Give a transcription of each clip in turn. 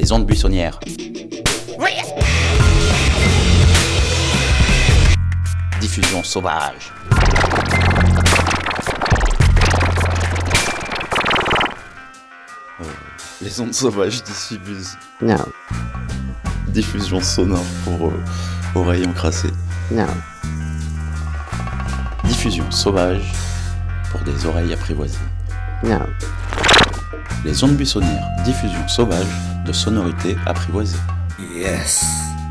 Les ondes buissonnières. Diffusion sauvage. Les ondes sauvages diffusent. Non. Diffusion sonore pour oreilles encrassées. Non. Diffusion sauvage pour des oreilles apprivoisées. Non. Les ondes buissonnières. Diffusion sauvage de sonorités apprivoisées. Yes.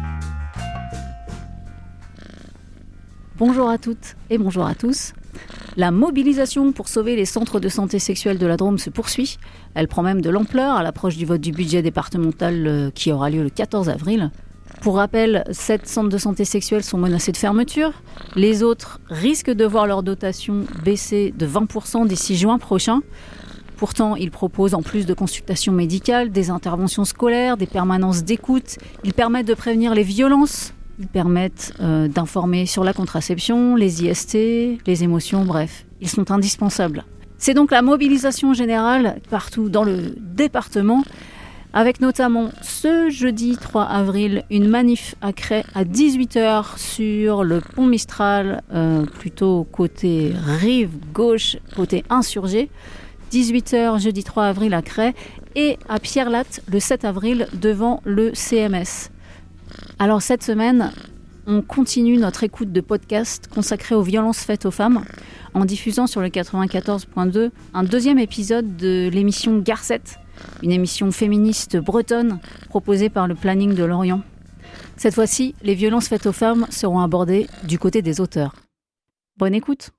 Bonjour à toutes et bonjour à tous. La mobilisation pour sauver les centres de santé sexuelle de la Drôme se poursuit. Elle prend même de l'ampleur à l'approche du vote du budget départemental qui aura lieu le 14 avril. Pour rappel, 7 centres de santé sexuelle sont menacés de fermeture. Les autres risquent de voir leur dotation baisser de 20% d'ici juin prochain. Pourtant, ils proposent en plus de consultations médicales, des interventions scolaires, des permanences d'écoute. Ils permettent de prévenir les violences. Ils permettent d'informer sur la contraception, les IST, les émotions, bref, ils sont indispensables. C'est donc la mobilisation générale partout dans le département, avec notamment ce jeudi 3 avril, une manif à Cray à 18h sur le pont Mistral, plutôt côté rive gauche, côté insurgé. 18h jeudi 3 avril à Cray et à Pierre-Latte le 7 avril devant le CMS. Alors cette semaine, on continue notre écoute de podcast consacré aux violences faites aux femmes en diffusant sur le 94.2 un deuxième épisode de l'émission Garcette, une émission féministe bretonne proposée par le Planning de Lorient. Cette fois-ci, les violences faites aux femmes seront abordées du côté des auteurs. Bonne écoute.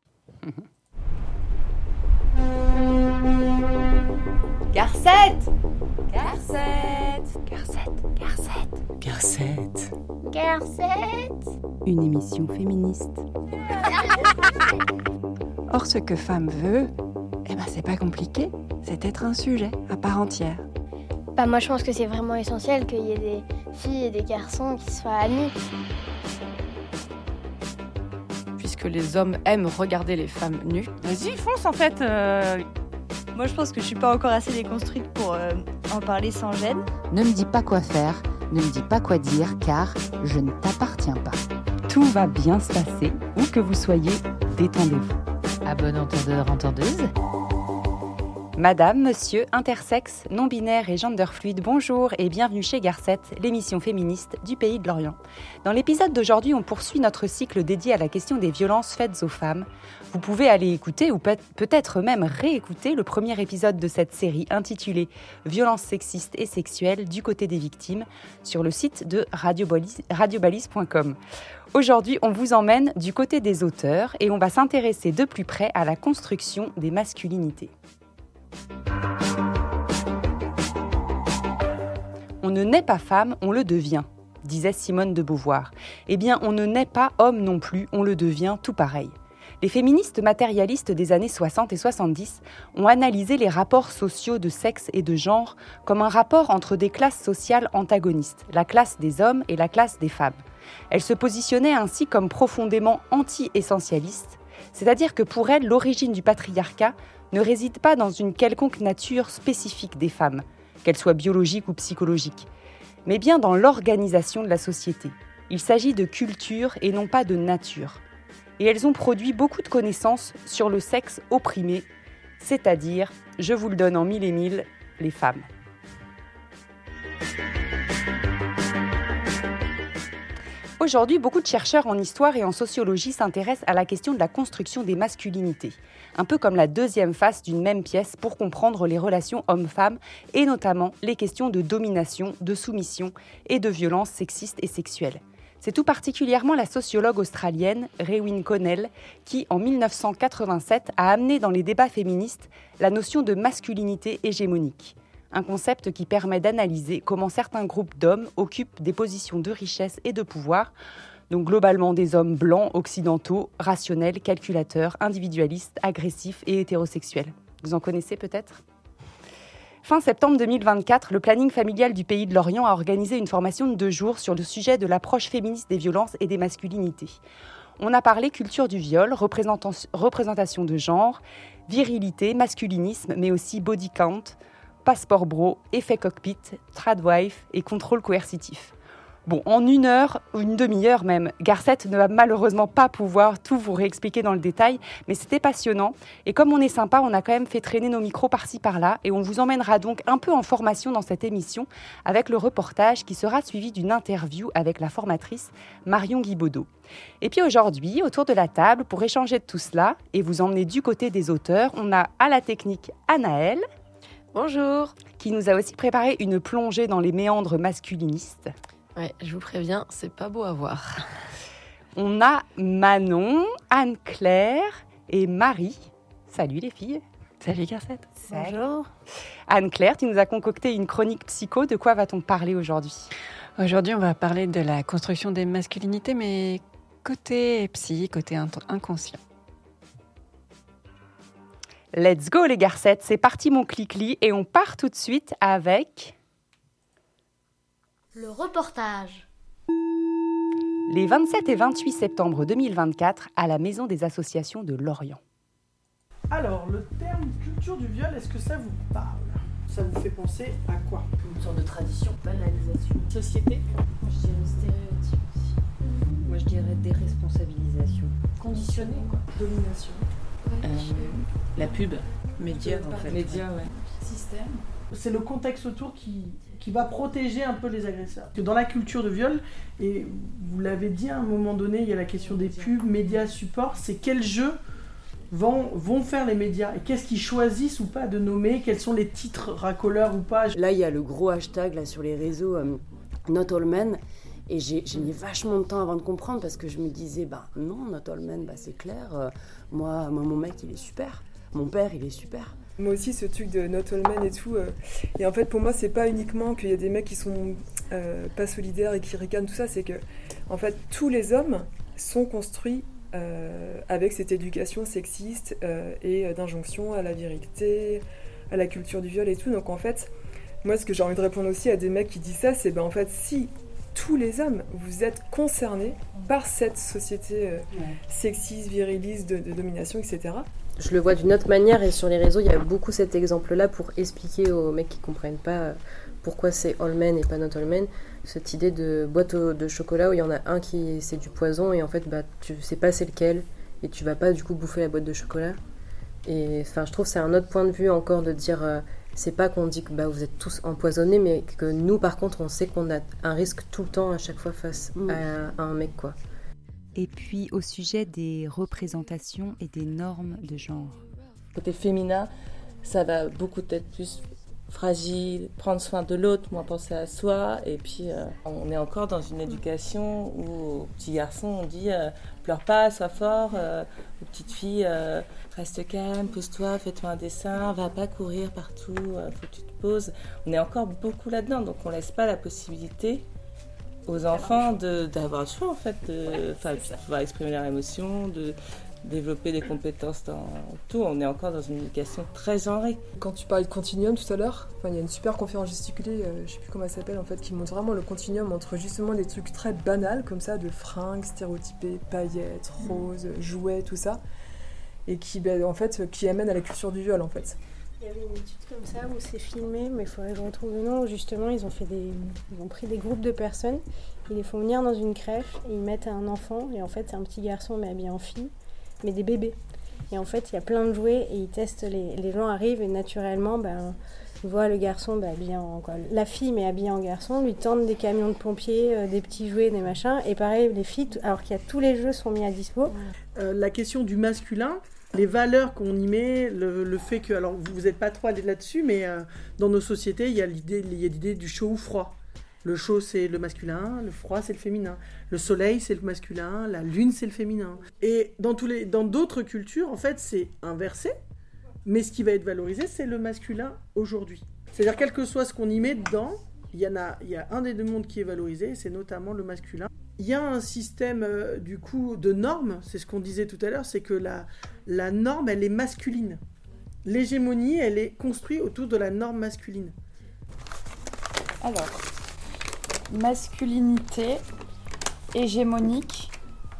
Garcette. Une émission féministe. Or, ce que femme veut, c'est pas compliqué. C'est être un sujet à part entière. Moi, je pense que c'est vraiment essentiel qu'il y ait des filles et des garçons qui soient amis. Puisque les hommes aiment regarder les femmes nues. Vas-y, fonce en fait. Moi, je pense que je suis pas encore assez déconstruite pour en parler sans gêne. Ne me dis pas quoi faire, ne me dis pas quoi dire, car je ne t'appartiens pas. Tout va bien se passer, où que vous soyez, détendez-vous. À bon entendeur, entendeuse. Madame, monsieur, intersexe, non-binaire et genderfluide, bonjour et bienvenue chez Garcette, l'émission féministe du Pays de Lorient. Dans l'épisode d'aujourd'hui, on poursuit notre cycle dédié à la question des violences faites aux femmes. Vous pouvez aller écouter ou peut-être même réécouter le premier épisode de cette série intitulée « Violences sexistes et sexuelles du côté des victimes » sur le site de radiobalise.com. Aujourd'hui, on vous emmène du côté des auteurs et on va s'intéresser de plus près à la construction des masculinités. On ne naît pas femme, on le devient, disait Simone de Beauvoir. Eh bien, on ne naît pas homme non plus, on le devient tout pareil. Les féministes matérialistes des années 60 et 70 ont analysé les rapports sociaux de sexe et de genre comme un rapport entre des classes sociales antagonistes, la classe des hommes et la classe des femmes. Elles se positionnaient ainsi comme profondément anti-essentialistes, c'est-à-dire que pour elles, l'origine du patriarcat ne réside pas dans une quelconque nature spécifique des femmes, qu'elle soit biologique ou psychologique, mais bien dans l'organisation de la société. Il s'agit de culture et non pas de nature. Et elles ont produit beaucoup de connaissances sur le sexe opprimé, c'est-à-dire, je vous le donne en mille et mille, les femmes. Aujourd'hui, beaucoup de chercheurs en histoire et en sociologie s'intéressent à la question de la construction des masculinités, un peu comme la deuxième face d'une même pièce pour comprendre les relations hommes-femmes et notamment les questions de domination, de soumission et de violence sexistes et sexuelles. C'est tout particulièrement la sociologue australienne Rewin Connell qui, en 1987, a amené dans les débats féministes la notion de masculinité hégémonique. Un concept qui permet d'analyser comment certains groupes d'hommes occupent des positions de richesse et de pouvoir, donc globalement des hommes blancs, occidentaux, rationnels, calculateurs, individualistes, agressifs et hétérosexuels. Vous en connaissez peut-être ? Fin septembre 2024, le planning familial du Pays de Lorient a organisé une formation de 2 jours sur le sujet de l'approche féministe des violences et des masculinités. On a parlé culture du viol, représentation de genre, virilité, masculinisme, mais aussi body count, passeport bro, effet cockpit, tradwife et contrôle coercitif. Bon, en 1 heure ou une demi-heure même, Garcette ne va malheureusement pas pouvoir tout vous réexpliquer dans le détail, mais c'était passionnant. Et comme on est sympa, on a quand même fait traîner nos micros par-ci par-là et on vous emmènera donc un peu en formation dans cette émission avec le reportage qui sera suivi d'une interview avec la formatrice Marion Guibaudot. Et puis aujourd'hui, autour de la table, pour échanger de tout cela et vous emmener du côté des auteurs, on a à la technique Anaëlle. Bonjour. Qui nous a aussi préparé une plongée dans les méandres masculinistes. Ouais, je vous préviens, c'est pas beau à voir. On a Manon, Anne-Claire et Marie. Salut les filles. Salut Garcette. Bonjour. Anne-Claire, tu nous as concocté une chronique psycho. De quoi va-t-on parler aujourd'hui ? Aujourd'hui, on va parler de la construction des masculinités, mais côté psy, côté inconscient. Let's go les garcettes, c'est parti mon clic-clic et on part tout de suite avec... Le reportage. Les 27 et 28 septembre 2024 à la Maison des associations de Lorient. Alors, le terme culture du viol, est-ce que ça vous parle ? Ça vous fait penser à quoi ? Une sorte de tradition, banalisation. Société ? Moi je dirais stéréotype aussi. Moi je dirais déresponsabilisation. Conditionné quoi. Domination. La pub, médias en fait. Médias, ouais. Système. C'est le contexte autour qui va protéger un peu les agresseurs. Parce que dans la culture de viol, et vous l'avez dit à un moment donné, il y a la question des pubs, médias, supports, c'est quels jeux vont faire les médias et qu'est-ce qu'ils choisissent ou pas de nommer, quels sont les titres racoleurs ou pas. Là, il y a le gros hashtag là, sur les réseaux Not All Men et j'ai mis vachement de temps avant de comprendre parce que je me disais, non, Not All Men, c'est clair, moi, mon mec, il est super, mon père, il est super. Moi aussi, ce truc de Not All Men et tout, et en fait, pour moi, c'est pas uniquement qu'il y a des mecs qui sont pas solidaires et qui ricanent, tout ça, c'est que, en fait, tous les hommes sont construits avec cette éducation sexiste et d'injonction à la virilité, à la culture du viol et tout. Donc en fait, moi ce que j'ai envie de répondre aussi à des mecs qui disent ça, c'est en fait si tous les hommes, vous êtes concernés par cette société sexiste, viriliste, de domination, etc. Je le vois d'une autre manière et sur les réseaux, il y a beaucoup cet exemple-là pour expliquer aux mecs qui ne comprennent pas pourquoi c'est all men et pas not all men. Cette idée de boîte de chocolat où il y en a un qui c'est du poison et en fait tu sais pas c'est lequel et tu vas pas du coup bouffer la boîte de chocolat. Et enfin je trouve que c'est un autre point de vue encore de dire c'est pas qu'on dit que vous êtes tous empoisonnés mais que nous par contre on sait qu'on a un risque tout le temps à chaque fois face à un mec quoi. Et puis au sujet des représentations et des normes de genre. Côté féminin, ça va beaucoup être plus fragile, prendre soin de l'autre, moins penser à soi. Et puis, on est encore dans une éducation où aux petits garçons, on dit pleure pas, sois fort. Aux petites filles, reste calme, pose-toi, fais-toi un dessin, va pas courir partout, faut que tu te poses. On est encore beaucoup là-dedans, donc on laisse pas la possibilité aux enfants d'avoir le choix, en fait, de pouvoir exprimer leurs émotions, de développer des compétences dans tout. On est encore dans une éducation très genrée. Quand tu parlais de continuum tout à l'heure, il y a une super conférence gesticulée, je sais plus comment elle s'appelle en fait, qui montre vraiment le continuum entre justement des trucs très banals comme ça, de fringues stéréotypées, paillettes, roses, jouets, tout ça, et qui amène à la culture du viol en fait. Il y avait une étude comme ça où c'est filmé, mais il faudrait que je retrouve le nom, où justement ils ont pris des groupes de personnes, ils les font venir dans une crèche et ils mettent un enfant, et en fait c'est un petit garçon mais habillé en fille, mais des bébés. Et en fait il y a plein de jouets et ils testent, les gens arrivent et naturellement ils voient le garçon habillé la fille mais habillée en garçon, lui tendent des camions de pompiers, des petits jouets, des machins, et pareil les filles, alors qu'il y a tous les jeux sont mis à dispo. La question du masculin, les valeurs qu'on y met, le fait que, alors vous n'êtes pas trop allé là-dessus, mais dans nos sociétés, il y a l'idée du chaud ou froid. Le chaud, c'est le masculin, le froid, c'est le féminin. Le soleil, c'est le masculin, la lune, c'est le féminin. Et dans d'autres cultures, en fait, c'est inversé, mais ce qui va être valorisé, c'est le masculin aujourd'hui. C'est-à-dire, quel que soit ce qu'on y met dedans, il y a un des deux mondes qui est valorisé, c'est notamment le masculin. Il y a un système du coup de normes, c'est ce qu'on disait tout à l'heure, c'est que la norme elle est masculine. L'hégémonie elle est construite autour de la norme masculine. Alors, masculinité, hégémonique,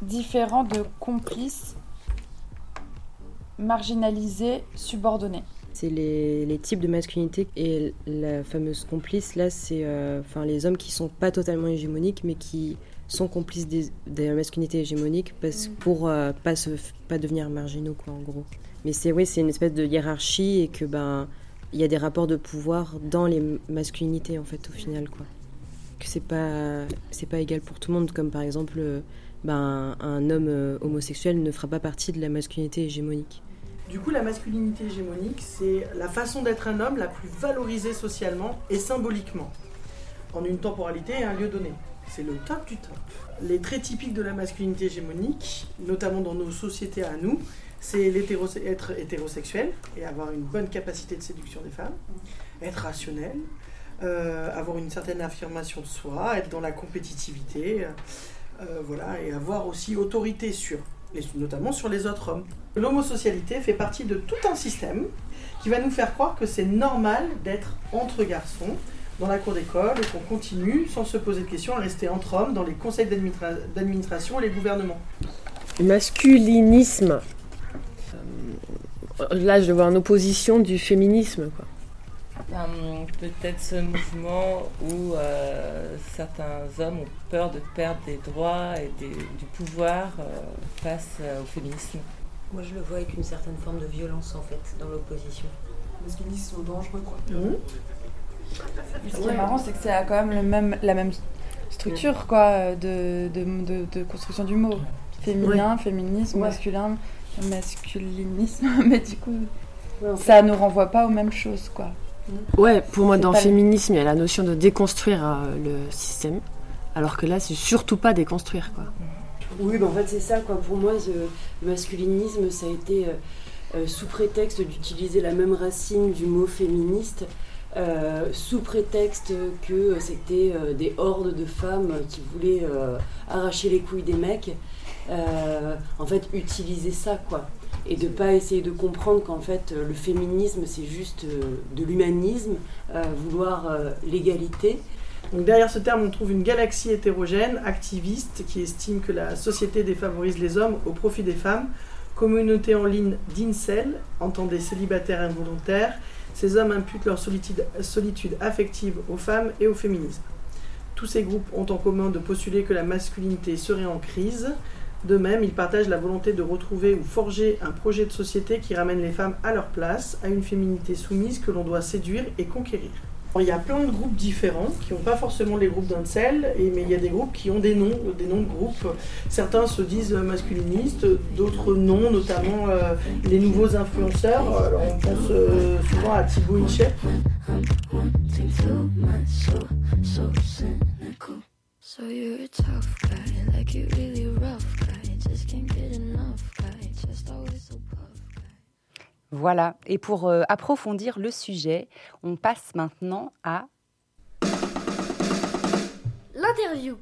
différent de complice, marginalisé, subordonné. C'est les types de masculinité et la fameuse complice, là, c'est les hommes qui sont pas totalement hégémoniques, mais qui sont complices des masculinités hégémoniques pour pas devenir marginaux, quoi, en gros. Mais c'est une espèce de hiérarchie et que il y a des rapports de pouvoir dans les masculinités, en fait, au final, quoi. Que c'est pas égal pour tout le monde, comme par exemple un homme homosexuel ne fera pas partie de la masculinité hégémonique. Du coup, la masculinité hégémonique, c'est la façon d'être un homme la plus valorisée socialement et symboliquement, en une temporalité et un lieu donné. C'est le top du top. Les traits typiques de la masculinité hégémonique, notamment dans nos sociétés à nous, c'est être hétérosexuel et avoir une bonne capacité de séduction des femmes, être rationnel, avoir une certaine affirmation de soi, être dans la compétitivité, et avoir aussi autorité notamment sur les autres hommes. L'homosocialité fait partie de tout un système qui va nous faire croire que c'est normal d'être entre garçons dans la cour d'école et qu'on continue sans se poser de questions à rester entre hommes dans les conseils d'administration et les gouvernements. Masculinisme. Là, je le vois en opposition du féminisme, quoi. Peut-être ce mouvement où certains hommes ont peur de perdre des droits et du pouvoir face au féminisme. Moi, je le vois avec une certaine forme de violence, en fait, dans l'opposition. Les masculinistes sont dangereux, quoi. Ce qui est marrant, c'est que c'est quand même la même structure, quoi, de construction du mot. Féminin, féminisme, masculin, masculinisme, mais du coup, ça nous renvoie pas aux mêmes choses, quoi. Ouais, pour moi, dans le féminisme, il y a la notion de déconstruire le système, alors que là, c'est surtout pas déconstruire, quoi. Oui, en fait, c'est ça, quoi. Pour moi, le masculinisme, ça a été sous prétexte d'utiliser la même racine du mot féministe, sous prétexte que c'était des hordes de femmes qui voulaient arracher les couilles des mecs. En fait, utiliser ça, quoi. Et de pas essayer de comprendre qu'en fait le féminisme c'est juste de l'humanisme, vouloir l'égalité. Donc derrière ce terme on trouve une galaxie hétérogène, activiste, qui estime que la société défavorise les hommes au profit des femmes, communauté en ligne d'incel, entendez célibataires involontaires, ces hommes imputent leur solitude affective aux femmes et au féminisme. Tous ces groupes ont en commun de postuler que la masculinité serait en crise. De même, ils partagent la volonté de retrouver ou forger un projet de société qui ramène les femmes à leur place, à une féminité soumise que l'on doit séduire et conquérir. Alors, il y a plein de groupes différents qui n'ont pas forcément les groupes d'incel, mais il y a des groupes qui ont des noms de groupes. Certains se disent masculinistes, d'autres non, notamment les nouveaux influenceurs. Alors, on pense souvent à Thibaut Inchep. So you're a tough guy, like you really rough guy, just can't get enough guy, just always so puff guy. Voilà, et pour approfondir le sujet, on passe maintenant à l'interview.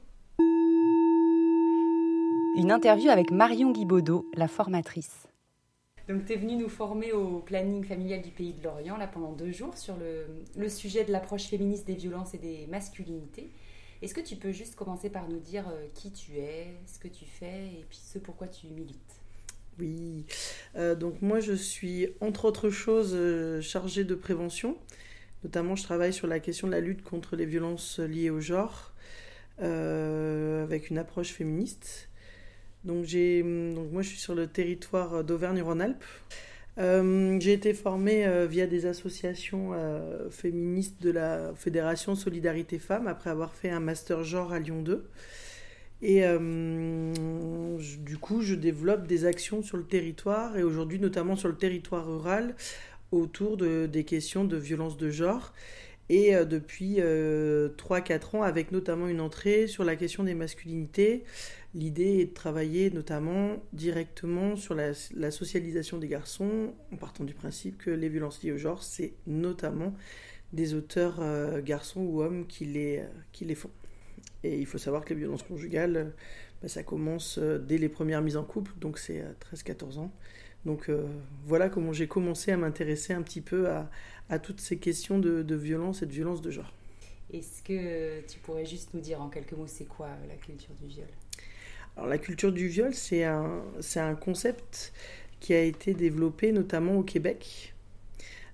Une interview avec Marion Guibaudot, la formatrice. Donc tu es venue nous former au planning familial du Pays de Lorient là, pendant 2 jours sur le sujet de l'approche féministe des violences et des masculinités. Est-ce que tu peux juste commencer par nous dire qui tu es, ce que tu fais et puis ce pourquoi tu milites ? Oui, donc moi je suis entre autres choses chargée de prévention. Notamment je travaille sur la question de la lutte contre les violences liées au genre avec une approche féministe. Donc moi je suis sur le territoire d'Auvergne-Rhône-Alpes. J'ai été formée via des associations féministes de la Fédération Solidarité Femmes après avoir fait un master genre à Lyon 2. Et du coup, je développe des actions sur le territoire et aujourd'hui notamment sur le territoire rural autour des questions de violence de genre. Et depuis 3-4 ans, avec notamment une entrée sur la question des masculinités, l'idée est de travailler notamment directement sur la socialisation des garçons, en partant du principe que les violences liées au genre, c'est notamment des auteurs garçons ou hommes qui les font. Et il faut savoir que les violences conjugales, ça commence dès les premières mises en couple, donc c'est à 13-14 ans. Donc voilà comment j'ai commencé à m'intéresser un petit peu à toutes ces questions de violence et de violence de genre. Est-ce que tu pourrais juste nous dire en quelques mots, c'est quoi la culture du viol ? Alors la culture du viol, c'est un concept qui a été développé notamment au Québec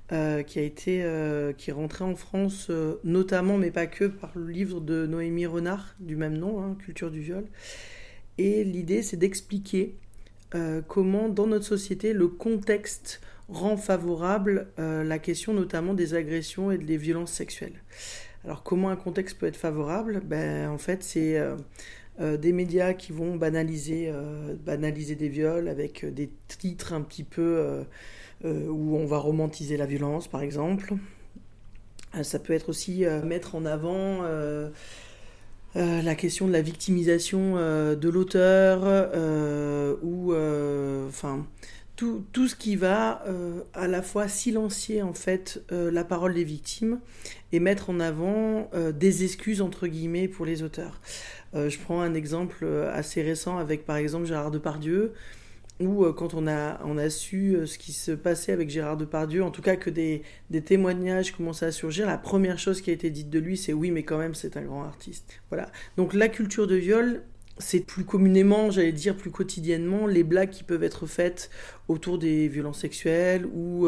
qui est rentré en France, notamment, mais pas que, par le livre de Noémie Renard, du même nom, Culture du viol. Et l'idée, c'est d'expliquer comment, dans notre société, le contexte rend favorable la question notamment des agressions et des violences sexuelles. Alors, comment un contexte peut être favorable ? En fait, c'est des médias qui vont banaliser des viols avec des titres un petit peu... où on va romantiser la violence, par exemple. Ça peut être aussi mettre en avant la question de la victimisation de l'auteur, ou tout ce qui va à la fois silencier en fait la parole des victimes et mettre en avant des excuses entre guillemets pour les auteurs. Je prends un exemple assez récent avec par exemple Gérard Depardieu, où quand on a su ce qui se passait avec Gérard Depardieu, en tout cas que des témoignages commençaient à surgir, la première chose qui a été dite de lui, c'est oui, mais quand même, c'est un grand artiste. Voilà. Donc la culture de viol, c'est plus communément, j'allais dire plus quotidiennement, les blagues qui peuvent être faites autour des violences sexuelles ou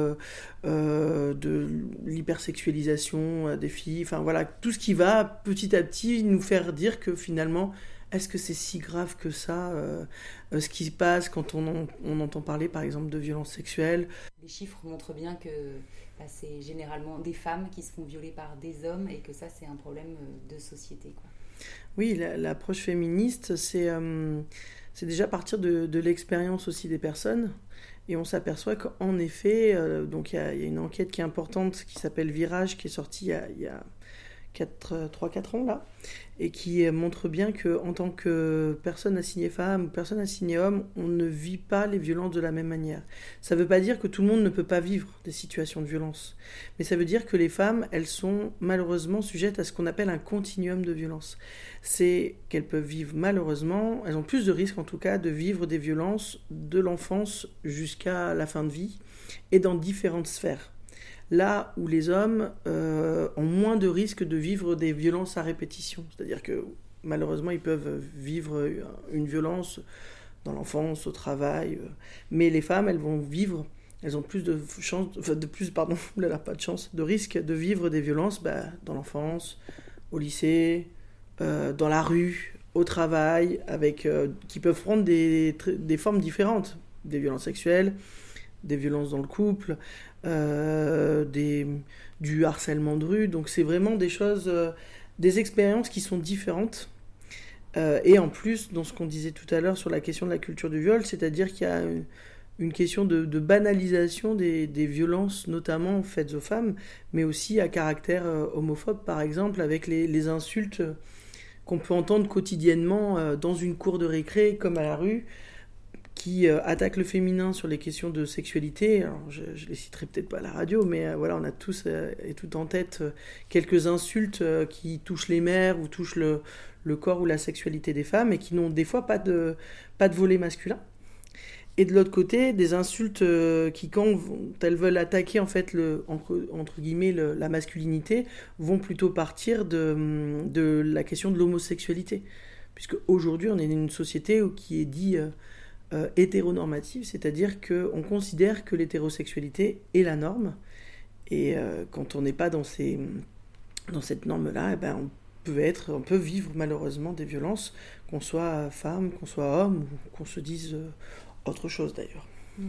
de l'hypersexualisation des filles. Enfin voilà, tout ce qui va petit à petit nous faire dire que finalement, est-ce que c'est si grave que ça, ce qui se passe quand on entend parler, par exemple, de violences sexuelles ? Les chiffres montrent bien que c'est généralement des femmes qui se font violer par des hommes et que ça, c'est un problème de société, quoi. Oui, l'approche féministe, c'est déjà partir de l'expérience aussi des personnes. Et on s'aperçoit qu'en effet, donc il y a une enquête qui est importante qui s'appelle Virage, qui est sortie il y a 3-4 ans là, et qui montre bien qu'en tant que personne assignée femme ou personne assignée homme, on ne vit pas les violences de la même manière. Ça ne veut pas dire que tout le monde ne peut pas vivre des situations de violence, mais ça veut dire que les femmes, elles sont malheureusement sujettes à ce qu'on appelle un continuum de violence. C'est qu'elles peuvent vivre malheureusement, elles ont plus de risques en tout cas de vivre des violences de l'enfance jusqu'à la fin de vie, et dans différentes sphères. Là où les hommes ont moins de risques de vivre des violences à répétition. C'est-à-dire que malheureusement, ils peuvent vivre une violence dans l'enfance, au travail. Mais les femmes, elles ont plus de chance, de risque de vivre des violences dans l'enfance, au lycée, dans la rue, au travail, qui peuvent prendre des formes différentes. Des violences sexuelles, des violences dans le couple, du harcèlement de rue. Donc c'est vraiment des choses, des expériences qui sont différentes. Et en plus, dans ce qu'on disait tout à l'heure sur la question de la culture du viol, c'est-à-dire qu'il y a une question de banalisation des violences, notamment faites aux femmes, mais aussi à caractère homophobe, par exemple, avec les insultes qu'on peut entendre quotidiennement dans une cour de récré, comme à la rue, qui attaquent le féminin sur les questions de sexualité. Alors, je les citerai peut-être pas à la radio, mais voilà, on a tous et toutes en tête quelques insultes qui touchent les mères ou touchent le corps ou la sexualité des femmes et qui n'ont des fois pas de volet masculin. Et de l'autre côté, des insultes qui, quand elles veulent attaquer en fait entre guillemets la masculinité, vont plutôt partir de la question de l'homosexualité. Puisque aujourd'hui, on est dans une société qui est dit hétéronormative, c'est-à-dire qu'on considère que l'hétérosexualité est la norme, et quand on n'est pas dans cette norme-là, on peut vivre malheureusement des violences, qu'on soit femme, qu'on soit homme, ou qu'on se dise autre chose d'ailleurs.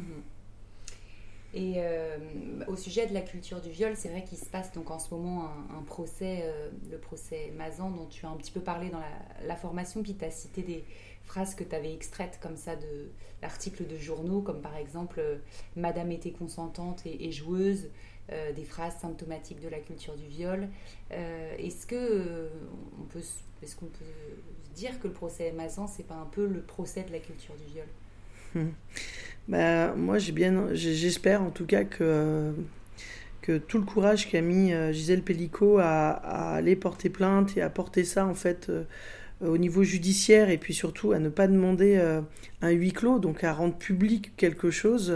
Et au sujet de la culture du viol, c'est vrai qu'il se passe donc en ce moment un procès, le procès Mazan, dont tu as un petit peu parlé dans la formation, puis tu as cité des phrases que tu avais extraites comme ça de l'article de journaux, comme par exemple « Madame était consentante et joueuse », des phrases symptomatiques de la culture du viol. Est-ce qu'on peut dire que le procès Mazan, c'est pas un peu le procès de la culture du viol ? Moi, j'espère en tout cas que tout le courage qu'a mis Gisèle Pellicot à aller porter plainte et à porter ça en fait au niveau judiciaire, et puis surtout à ne pas demander un huis clos, donc à rendre public quelque chose,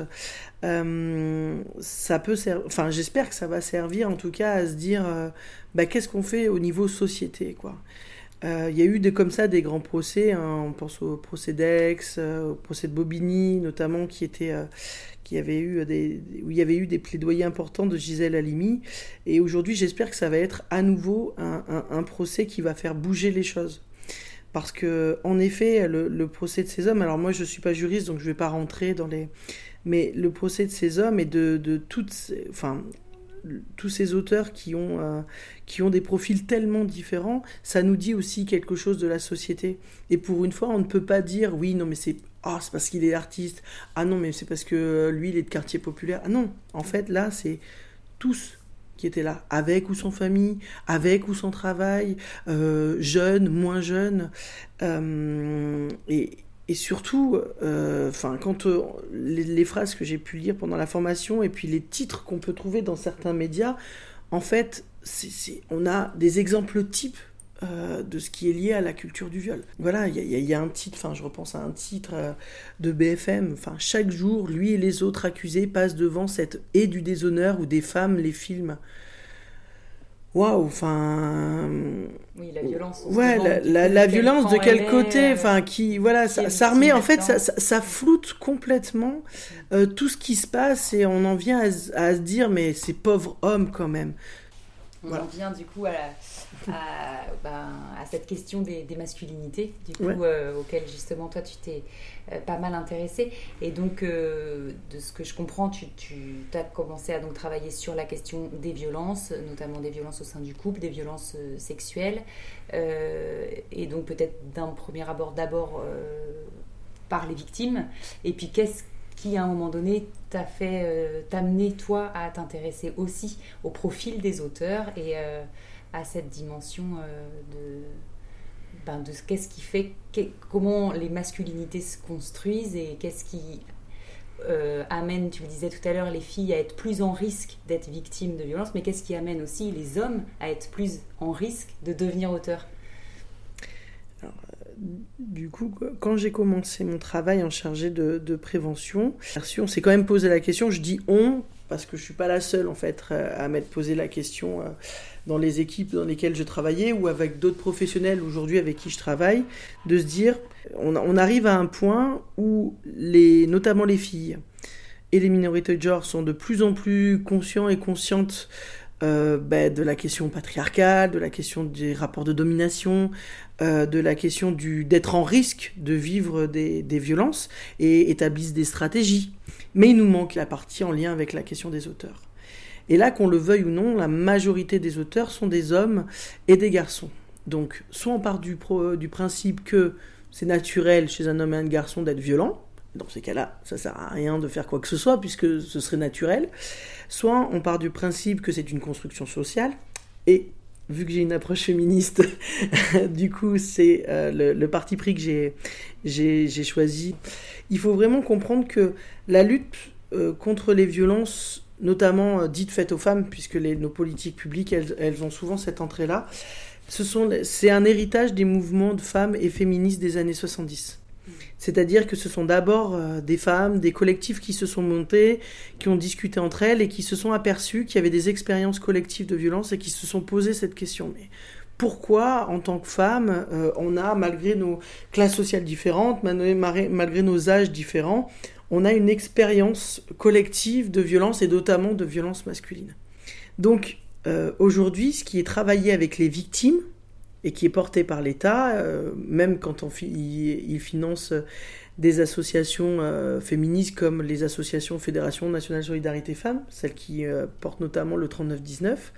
ça peut j'espère que ça va servir en tout cas à se dire qu'est-ce qu'on fait au niveau société, quoi. Il y a eu comme ça des grands procès, on pense au procès d'Aix, au procès de Bobigny notamment, qui où il y avait eu des plaidoyers importants de Gisèle Halimi. Et aujourd'hui, j'espère que ça va être à nouveau un procès qui va faire bouger les choses. Parce que, en effet, le procès de ces hommes, alors moi je ne suis pas juriste, donc je ne vais pas rentrer dans les... Mais le procès de ces hommes et de tous ces auteurs qui ont des profils tellement différents, ça nous dit aussi quelque chose de la société. Et pour une fois, on ne peut pas dire, oui, non, mais c'est parce qu'il est artiste. Ah non, mais c'est parce que lui, il est de quartier populaire. Ah non, en fait, là, c'est tous qui étaient là, avec ou sans famille, avec ou sans travail, jeunes, moins jeunes. Et surtout, quand les phrases que j'ai pu lire pendant la formation et puis les titres qu'on peut trouver dans certains médias, en fait, on a des exemples types de ce qui est lié à la culture du viol. Voilà, il y a un titre, je repense à un titre de BFM, chaque jour, lui et les autres accusés passent devant cette haie du déshonneur où des femmes les filment. Waouh, Oui, la violence. Ouais, la violence de quel côté, ça remet, en fait, ça floute complètement tout ce qui se passe et on en vient à se dire, mais ces pauvres hommes quand même. On en vient du coup à cette question des masculinités, du coup, auquel justement toi tu t'es pas mal intéressée. Et donc, de ce que je comprends, tu as commencé à donc travailler sur la question des violences, notamment des violences au sein du couple, des violences sexuelles. Et donc peut-être d'un premier abord d'abord par les victimes. Et puis qu'est-ce qui, à un moment donné, t'a amené, toi, à t'intéresser aussi au profil des auteurs et à cette dimension de qu'est-ce qui fait, comment les masculinités se construisent et qu'est-ce qui amène, tu le disais tout à l'heure, les filles à être plus en risque d'être victimes de violences, mais qu'est-ce qui amène aussi les hommes à être plus en risque de devenir auteurs ? Du coup, quand j'ai commencé mon travail en chargé de prévention, on s'est quand même posé la question, je dis on, parce que je ne suis pas la seule en fait à m'être posé la question dans les équipes dans lesquelles je travaillais ou avec d'autres professionnels aujourd'hui avec qui je travaille, de se dire, on arrive à un point où notamment les filles et les minorités de genre sont de plus en plus conscients et conscientes de la question patriarcale, de la question des rapports de domination, de la question d'être en risque de vivre des violences et établissent des stratégies. Mais il nous manque la partie en lien avec la question des auteurs. Et là, qu'on le veuille ou non, la majorité des auteurs sont des hommes et des garçons. Donc, soit on part du principe que c'est naturel chez un homme et un garçon d'être violent. Dans ces cas-là, ça ne sert à rien de faire quoi que ce soit puisque ce serait naturel. Soit on part du principe que c'est une construction sociale. Et vu que j'ai une approche féministe, du coup, c'est le parti pris que j'ai choisi. Il faut vraiment comprendre que la lutte contre les violences, notamment dites faites aux femmes, puisque nos politiques publiques, elles ont souvent cette entrée-là, c'est un héritage des mouvements de femmes et féministes des années 70. C'est-à-dire que ce sont d'abord des femmes, des collectifs qui se sont montés, qui ont discuté entre elles et qui se sont aperçus qu'il y avait des expériences collectives de violence et qui se sont posé cette question. Mais pourquoi, en tant que femme, on a, malgré nos classes sociales différentes, malgré nos âges différents, on a une expérience collective de violence et notamment de violence masculine. Donc, aujourd'hui, ce qui est travaillé avec les victimes, et qui est porté par l'État, même quand il finance des associations féministes comme les associations Fédération Nationale Solidarité Femmes, celles qui portent notamment le 3919,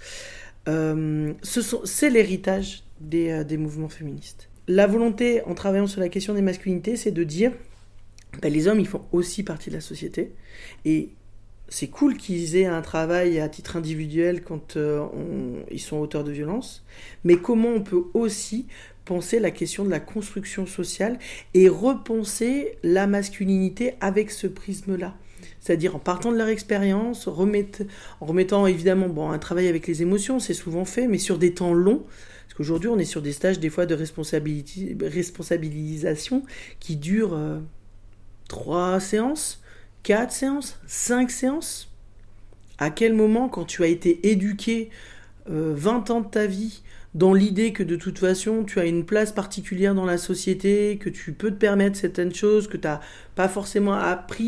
c'est l'héritage des mouvements féministes. La volonté, en travaillant sur la question des masculinités, c'est de dire les hommes, ils font aussi partie de la société, et c'est cool qu'ils aient un travail à titre individuel quand ils sont auteurs de violences, mais comment on peut aussi penser la question de la construction sociale et repenser la masculinité avec ce prisme-là. C'est-à-dire en partant de leur expérience, en remettant évidemment un travail avec les émotions, c'est souvent fait, mais sur des temps longs, parce qu'aujourd'hui on est sur des stages des fois de responsabilisation qui durent 3 séances, 4 séances, 5 séances. À quel moment, quand tu as été éduqué 20 ans de ta vie dans l'idée que de toute façon tu as une place particulière dans la société, que tu peux te permettre certaines choses, que tu n'as pas forcément appris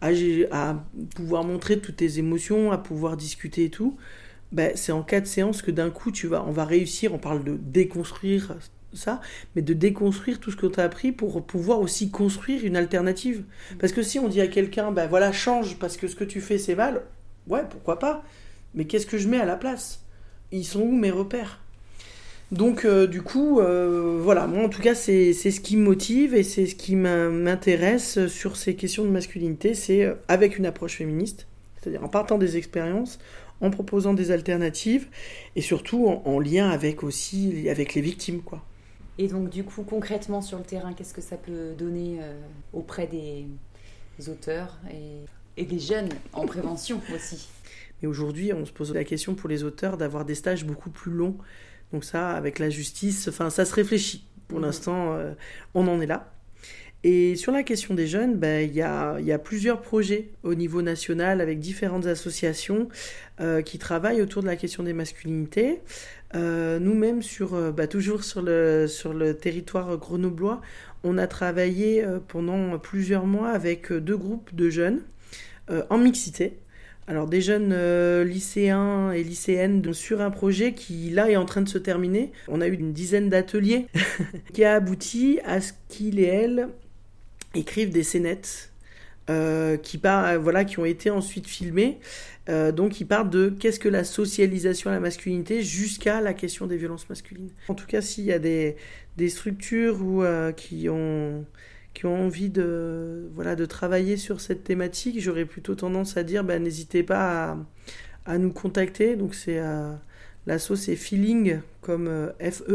à pouvoir montrer toutes tes émotions, à pouvoir discuter et tout, c'est en 4 séances que d'un coup, on va réussir, on parle de déconstruire ça, mais de déconstruire tout ce que tu as appris pour pouvoir aussi construire une alternative. Parce que si on dit à quelqu'un, voilà, change parce que ce que tu fais c'est mal, ouais, pourquoi pas, mais qu'est-ce que je mets à la place ? Ils sont où mes repères ? Donc du coup, voilà, moi en tout cas c'est ce qui me motive et c'est ce qui m'intéresse sur ces questions de masculinité, c'est avec une approche féministe, c'est-à-dire en partant des expériences, en proposant des alternatives et surtout en lien avec les victimes, quoi. Et donc du coup concrètement sur le terrain, qu'est-ce que ça peut donner auprès des auteurs et des jeunes en prévention aussi ? Mais aujourd'hui on se pose la question pour les auteurs d'avoir des stages beaucoup plus longs. Donc ça, avec la justice, ça se réfléchit. Pour l'instant, on en est là. Et sur la question des jeunes, y a plusieurs projets au niveau national avec différentes associations qui travaillent autour de la question des masculinités. Nous-mêmes, toujours sur le territoire grenoblois, on a travaillé pendant plusieurs mois avec 2 groupes de jeunes en mixité. Alors des jeunes lycéens et lycéennes sur un projet qui là est en train de se terminer. On a eu une dizaine d'ateliers qui a abouti à ce qu'ils et elles écrivent des scénettes qui ont été ensuite filmées. Donc ils partent de qu'est-ce que la socialisation à la masculinité jusqu'à la question des violences masculines. En tout cas, s'il y a des structures qui ont envie de travailler sur cette thématique, j'aurais plutôt tendance à dire n'hésitez pas à nous contacter. Donc c'est l'asso, c'est feeling comme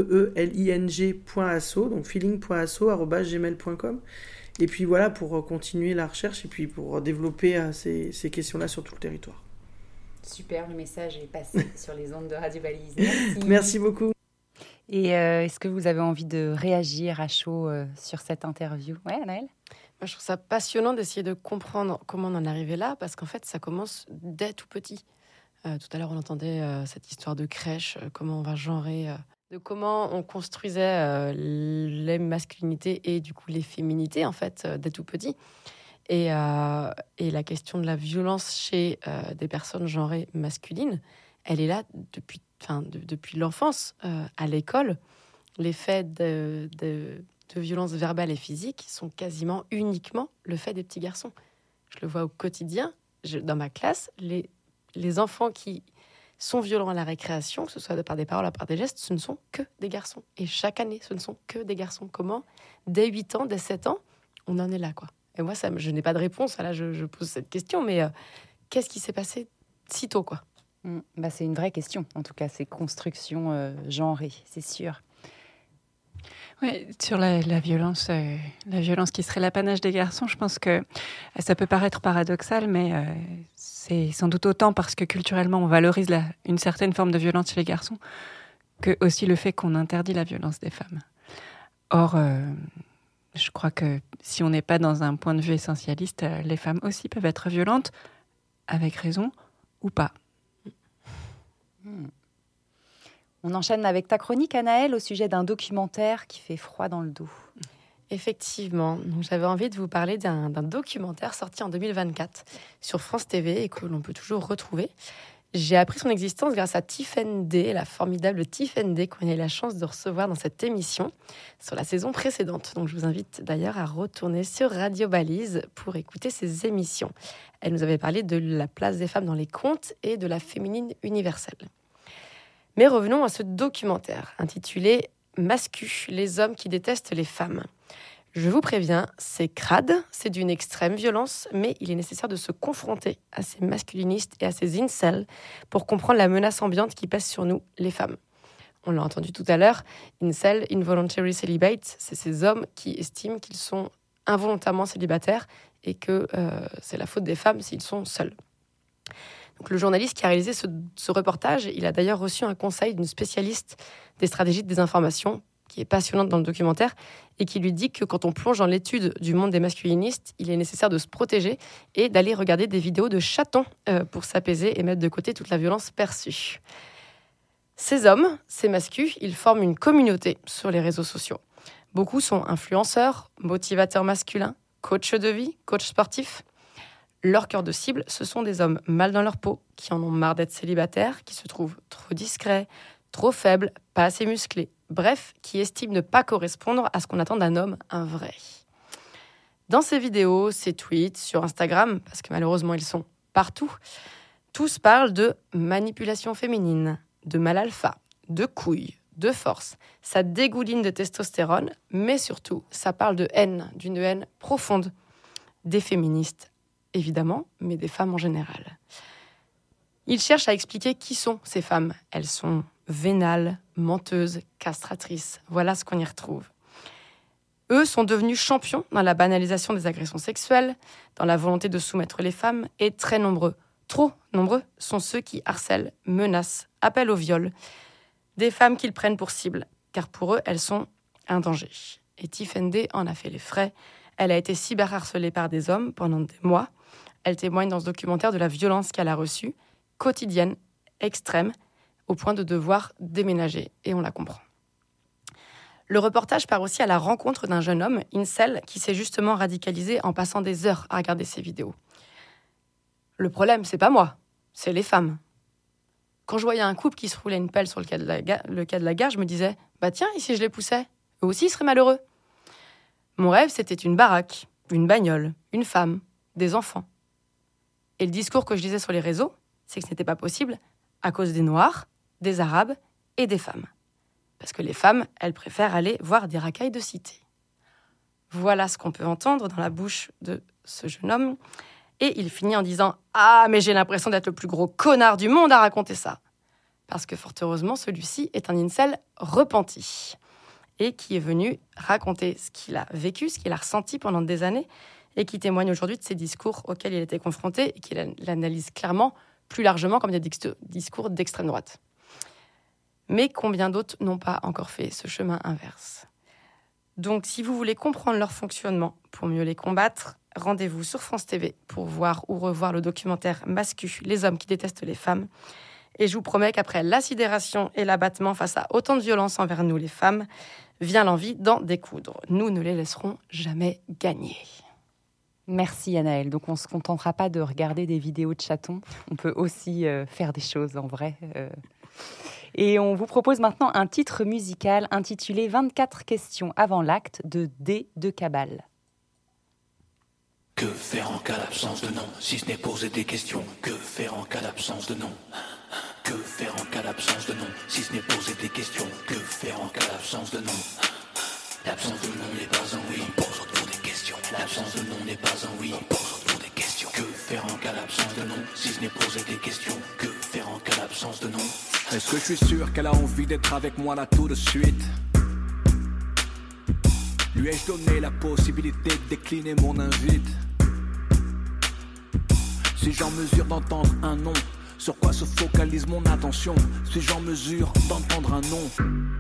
feeling.asso, donc feeling.asso@gmail.com. Et puis voilà, pour continuer la recherche et puis pour développer ces questions-là sur tout le territoire. Super, le message est passé sur les ondes de Radio Balise. Merci. Merci beaucoup. Et est-ce que vous avez envie de réagir à chaud sur cette interview ? Ouais, Anaëlle ? Moi, je trouve ça passionnant d'essayer de comprendre comment on en est arrivé là, parce qu'en fait, ça commence dès tout petit. Tout à l'heure, on entendait cette histoire de crèche, comment on va genrer, de comment on construisait les masculinités et du coup les féminités, en fait, dès tout petit. Et la question de la violence chez des personnes genrées masculines, elle est là depuis l'enfance. À l'école, les faits de violences verbales et physiques sont quasiment uniquement le fait des petits garçons. Je le vois au quotidien. Dans ma classe, les enfants qui sont violents à la récréation, que ce soit par des paroles ou par des gestes, ce ne sont que des garçons. Et chaque année, ce ne sont que des garçons. Comment ? Dès 8 ans, dès 7 ans, on en est là, quoi. Et moi, je n'ai pas de réponse. Là, je pose cette question, mais qu'est-ce qui s'est passé si tôt, quoi ? C'est une vraie question, en tout cas, ces constructions genrées, c'est sûr. Oui, sur la violence qui serait l'apanage des garçons, je pense que ça peut paraître paradoxal, mais c'est sans doute autant parce que culturellement on valorise une certaine forme de violence chez les garçons que aussi le fait qu'on interdit la violence des femmes. Or, je crois que si on n'est pas dans un point de vue essentialiste, les femmes aussi peuvent être violentes, avec raison ou pas. On enchaîne avec ta chronique, Anaëlle, au sujet d'un documentaire qui fait froid dans le dos. Effectivement, donc j'avais envie de vous parler d'un documentaire sorti en 2024 sur France TV et que l'on peut toujours retrouver. J'ai appris son existence grâce à Tiffen D, la formidable Tiffen D, qu'on a eu la chance de recevoir dans cette émission sur la saison précédente. Donc je vous invite d'ailleurs à retourner sur Radio Balise pour écouter ces émissions. Elle nous avait parlé de la place des femmes dans les contes et de la féminine universelle. Mais revenons à ce documentaire intitulé « Mascu, les hommes qui détestent les femmes ». Je vous préviens, c'est crade, c'est d'une extrême violence, mais il est nécessaire de se confronter à ces masculinistes et à ces incels pour comprendre la menace ambiante qui pèse sur nous, les femmes. On l'a entendu tout à l'heure, incel, involuntary celibate, c'est ces hommes qui estiment qu'ils sont involontairement célibataires et que c'est la faute des femmes s'ils sont seuls. Donc, le journaliste qui a réalisé ce reportage, il a d'ailleurs reçu un conseil d'une spécialiste des stratégies de désinformation, qui est passionnante dans le documentaire, et qui lui dit que quand on plonge dans l'étude du monde des masculinistes, il est nécessaire de se protéger et d'aller regarder des vidéos de chatons pour s'apaiser et mettre de côté toute la violence perçue. Ces hommes, ces mascus, ils forment une communauté sur les réseaux sociaux. Beaucoup sont influenceurs, motivateurs masculins, coachs de vie, coachs sportifs. Leur cœur de cible, ce sont des hommes mal dans leur peau, qui en ont marre d'être célibataires, qui se trouvent trop discrets, trop faibles, pas assez musclés. Bref, qui estiment ne pas correspondre à ce qu'on attend d'un homme, un vrai. Dans ces vidéos, ces tweets, sur Instagram, parce que malheureusement ils sont partout, tous parlent de manipulation féminine, de mal alpha, de couilles, de force. Ça dégouline de testostérone, mais surtout, ça parle de haine, d'une haine profonde. Des féministes, évidemment, mais des femmes en général. Ils cherchent à expliquer qui sont ces femmes. Elles sont vénales, menteuses, castratrices. Voilà ce qu'on y retrouve. Eux sont devenus champions dans la banalisation des agressions sexuelles, dans la volonté de soumettre les femmes, et très nombreux, trop nombreux, sont ceux qui harcèlent, menacent, appellent au viol des femmes qu'ils prennent pour cible, car pour eux, elles sont un danger. Et Tiffen D en a fait les frais. Elle a été cyberharcelée par des hommes pendant des mois. Elle témoigne dans ce documentaire de la violence qu'elle a reçue, quotidienne, extrême, au point de devoir déménager, et on la comprend. Le reportage part aussi à la rencontre d'un jeune homme, incel, qui s'est justement radicalisé en passant des heures à regarder ses vidéos. Le problème, c'est pas moi, c'est les femmes. Quand je voyais un couple qui se roulait une pelle sur le quai de la gare, je me disais « Bah tiens, et si je les poussais ? Eux aussi, ils seraient malheureux. » Mon rêve, c'était une baraque, une bagnole, une femme, des enfants. Et le discours que je lisais sur les réseaux, c'est que ce n'était pas possible à cause des Noirs, des Arabes et des femmes. Parce que les femmes, elles préfèrent aller voir des racailles de cité. Voilà ce qu'on peut entendre dans la bouche de ce jeune homme. Et il finit en disant « Ah, mais j'ai l'impression d'être le plus gros connard du monde à raconter ça !» Parce que fort heureusement, celui-ci est un incel repenti et qui est venu raconter ce qu'il a vécu, ce qu'il a ressenti pendant des années et qui témoigne aujourd'hui de ces discours auxquels il était confronté et qu'il analyse clairement, plus largement, comme des discours d'extrême droite. Mais combien d'autres n'ont pas encore fait ce chemin inverse ? Donc, si vous voulez comprendre leur fonctionnement pour mieux les combattre, rendez-vous sur France TV pour voir ou revoir le documentaire Mascu, les hommes qui détestent les femmes. Et je vous promets qu'après la sidération et l'abattement face à autant de violence envers nous, les femmes, vient l'envie d'en découdre. Nous ne les laisserons jamais gagner. Merci Anaëlle. Donc on ne se contentera pas de regarder des vidéos de chatons, on peut aussi faire des choses en vrai. Et on vous propose maintenant un titre musical intitulé 24 questions avant l'acte de D de Cabal. Que faire en cas d'absence de nom, si ce n'est poser des questions? Que faire en cas d'absence de nom? Que faire en cas d'absence de nom, si ce n'est poser des questions? Que faire en cas d'absence de nom? L'absence de nom n'est pas un oui, on pose autour des questions. L'absence de nom n'est pas un oui, on pose autour des questions. Que faire en cas d'absence de nom, si ce n'est poser des questions? Que faire en cas d'absence de nom? Est-ce que je suis sûr qu'elle a envie d'être avec moi là tout de suite? Lui ai-je donné la possibilité de décliner mon invite? Suis-je en mesure d'entendre un nom? Sur quoi se focalise mon attention? Suis-je en mesure d'entendre un nom?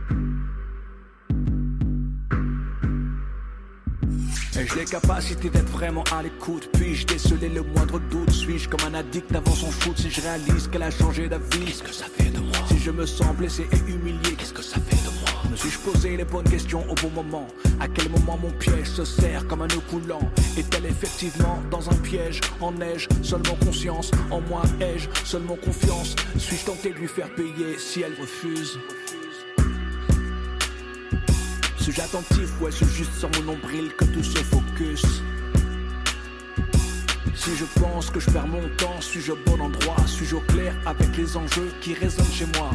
Ai-je les capacités d'être vraiment à l'écoute? Puis-je déceler le moindre doute? Suis-je comme un addict avant son shoot? Si je réalise qu'elle a changé d'avis, qu'est-ce que ça fait de moi? Si je me sens blessé et humilié, qu'est-ce que ça fait de moi? Me suis-je posé les bonnes questions au bon moment? À quel moment mon piège se serre comme un nœud coulant? Est-elle effectivement dans un piège? En ai-je seulement conscience? En moi ai-je seulement confiance? Suis-je tenté de lui faire payer si elle refuse? Suis-je attentif ou est-ce juste sur mon nombril que tout se focus? Si je pense que je perds mon temps, suis-je au bon endroit? Suis-je au clair avec les enjeux qui résonnent chez moi?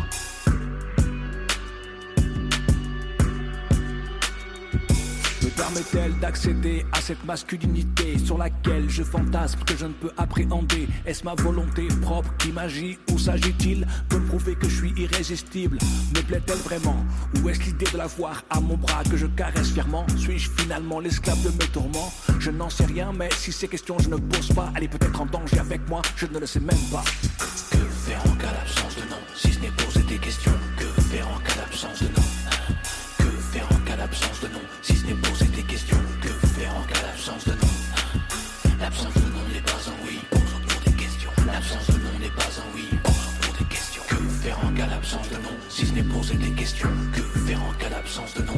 Me permet-elle d'accéder à cette masculinité sur laquelle je fantasme que je ne peux appréhender? Est-ce ma volonté propre qui m'agit ou s'agit-il de me prouver que je suis irrésistible? Me plaît-elle vraiment ou est-ce l'idée de la voir à mon bras que je caresse fièrement? Suis-je finalement l'esclave de mes tourments? Je n'en sais rien, mais si ces questions je ne pose pas, elle est peut-être en danger avec moi, je ne le sais même pas. Que faire en cas d'absence de nom, si ce n'est poser des questions? Que faire en cas d'absence de nom? Que faire en cas d'absence de nom, si ce n'est poser des questions? Que faire en cas d'absence de nom? L'absence de nom n'est pas un oui, pose autour des questions. L'absence de nom n'est pas un oui, pose autour des questions. Que faire en cas d'absence de nom, si ce n'est poser des questions? Que faire en cas d'absence de nom?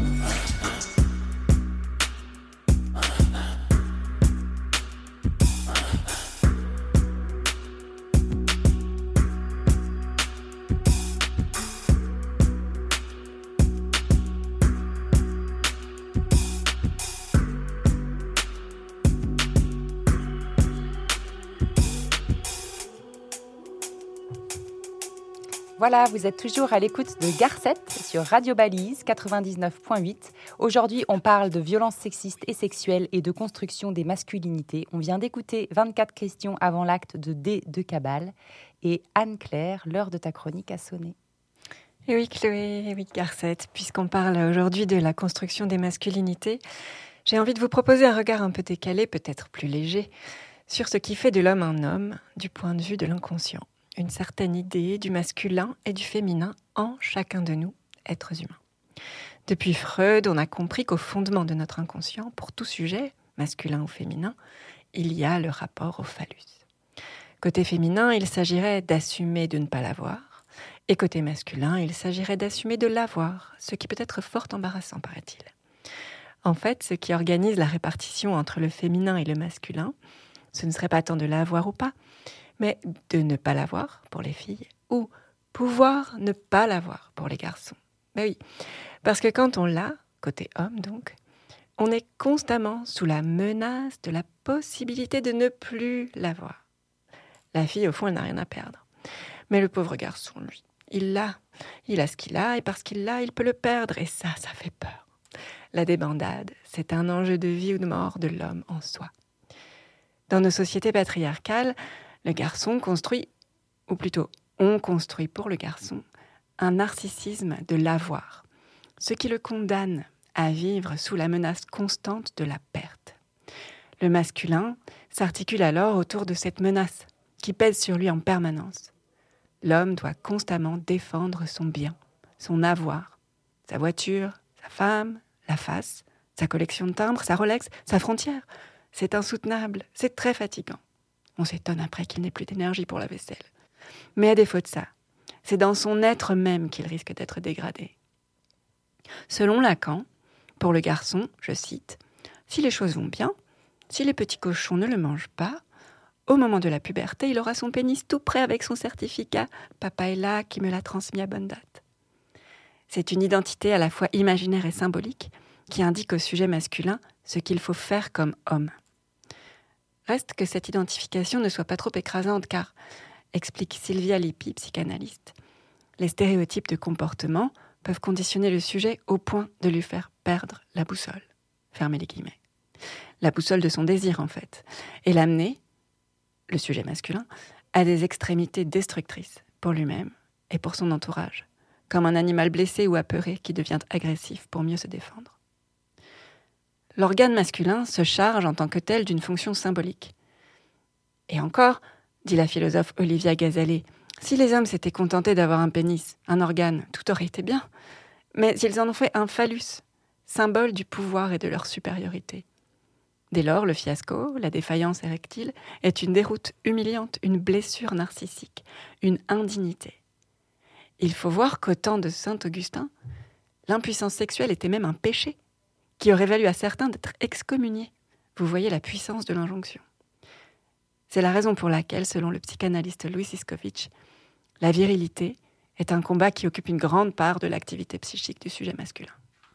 Voilà, vous êtes toujours à l'écoute de Garcette sur Radio Balise 99.8. Aujourd'hui, on parle de violences sexistes et sexuelles et de construction des masculinités. On vient d'écouter 24 questions avant l'acte de D de Cabal. Et Anne-Claire, l'heure de ta chronique a sonné. Et oui, Chloé, et oui, Garcette, puisqu'on parle aujourd'hui de la construction des masculinités, j'ai envie de vous proposer un regard un peu décalé, peut-être plus léger, sur ce qui fait de l'homme un homme du point de vue de l'inconscient. Une certaine idée du masculin et du féminin en chacun de nous, êtres humains. Depuis Freud, on a compris qu'au fondement de notre inconscient, pour tout sujet, masculin ou féminin, il y a le rapport au phallus. Côté féminin, il s'agirait d'assumer de ne pas l'avoir, et côté masculin, il s'agirait d'assumer de l'avoir, ce qui peut être fort embarrassant, paraît-il. En fait, ce qui organise la répartition entre le féminin et le masculin, ce ne serait pas tant de l'avoir ou pas, mais de ne pas l'avoir pour les filles, ou pouvoir ne pas l'avoir pour les garçons. Ben oui, parce que quand on l'a, côté homme donc, on est constamment sous la menace de la possibilité de ne plus l'avoir. La fille, au fond, elle n'a rien à perdre. Mais le pauvre garçon, lui, il a ce qu'il a, et parce qu'il l'a, il peut le perdre, et ça fait peur. La débandade, c'est un enjeu de vie ou de mort de l'homme en soi. Dans nos sociétés patriarcales, le garçon construit, ou plutôt on construit pour le garçon, un narcissisme de l'avoir, ce qui le condamne à vivre sous la menace constante de la perte. Le masculin s'articule alors autour de cette menace qui pèse sur lui en permanence. L'homme doit constamment défendre son bien, son avoir, sa voiture, sa femme, la face, sa collection de timbres, sa Rolex, sa frontière. C'est insoutenable, c'est très fatigant. On s'étonne après qu'il n'ait plus d'énergie pour la vaisselle. Mais à défaut de ça, c'est dans son être même qu'il risque d'être dégradé. Selon Lacan, pour le garçon, je cite, « Si les choses vont bien, si les petits cochons ne le mangent pas, au moment de la puberté, il aura son pénis tout prêt avec son certificat « Papa est là, qui me l'a transmis à bonne date ». C'est une identité à la fois imaginaire et symbolique qui indique au sujet masculin ce qu'il faut faire comme homme. Reste que cette identification ne soit pas trop écrasante car, explique Sylvia Lippi, psychanalyste, les stéréotypes de comportement peuvent conditionner le sujet au point de lui faire perdre la boussole. Fermez les guillemets. La boussole de son désir, en fait. Et l'amener, le sujet masculin, à des extrémités destructrices pour lui-même et pour son entourage, comme un animal blessé ou apeuré qui devient agressif pour mieux se défendre. L'organe masculin se charge en tant que tel d'une fonction symbolique. Et encore, dit la philosophe Olivia Gazalet, si les hommes s'étaient contentés d'avoir un pénis, un organe, tout aurait été bien. Mais ils en ont fait un phallus, symbole du pouvoir et de leur supériorité. Dès lors, le fiasco, la défaillance érectile, est une déroute humiliante, une blessure narcissique, une indignité. Il faut voir qu'au temps de saint Augustin, l'impuissance sexuelle était même un péché, qui aurait valu à certains d'être excommuniés. Vous voyez la puissance de l'injonction. C'est la raison pour laquelle, selon le psychanalyste Louis Siskovitch, la virilité est un combat qui occupe une grande part de l'activité psychique du sujet masculin.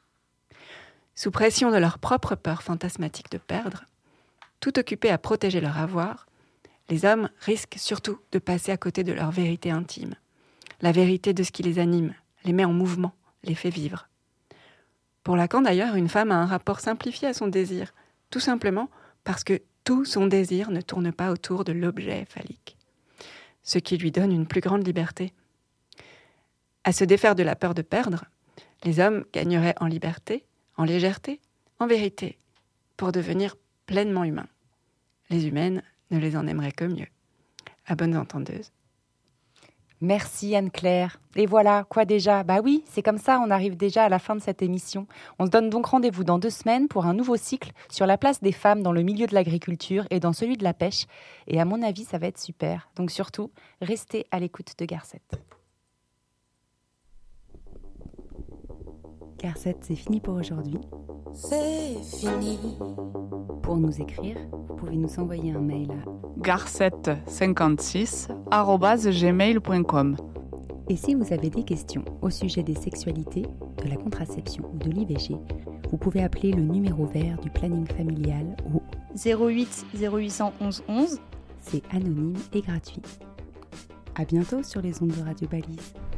Sous pression de leur propre peur fantasmatique de perdre, tout occupés à protéger leur avoir, les hommes risquent surtout de passer à côté de leur vérité intime, la vérité de ce qui les anime, les met en mouvement, les fait vivre. Pour Lacan d'ailleurs, une femme a un rapport simplifié à son désir, tout simplement parce que tout son désir ne tourne pas autour de l'objet phallique, ce qui lui donne une plus grande liberté. À se défaire de la peur de perdre, les hommes gagneraient en liberté, en légèreté, en vérité, pour devenir pleinement humains. Les humaines ne les en aimeraient que mieux. À bonnes entendeuses. Merci Anne-Claire. Et voilà, quoi déjà ? Bah oui, c'est comme ça, on arrive déjà à la fin de cette émission. On se donne donc rendez-vous dans 2 semaines pour un nouveau cycle sur la place des femmes dans le milieu de l'agriculture et dans celui de la pêche. Et à mon avis, ça va être super. Donc surtout, restez à l'écoute de Garcette. Garcette, c'est fini pour aujourd'hui. C'est fini. Pour nous écrire, vous pouvez nous envoyer un mail à garcette56@gmail.com. Et si vous avez des questions au sujet des sexualités, de la contraception ou de l'IVG, vous pouvez appeler le numéro vert du planning familial au 08 0811 11. C'est anonyme et gratuit. À bientôt sur les ondes de Radio Balise.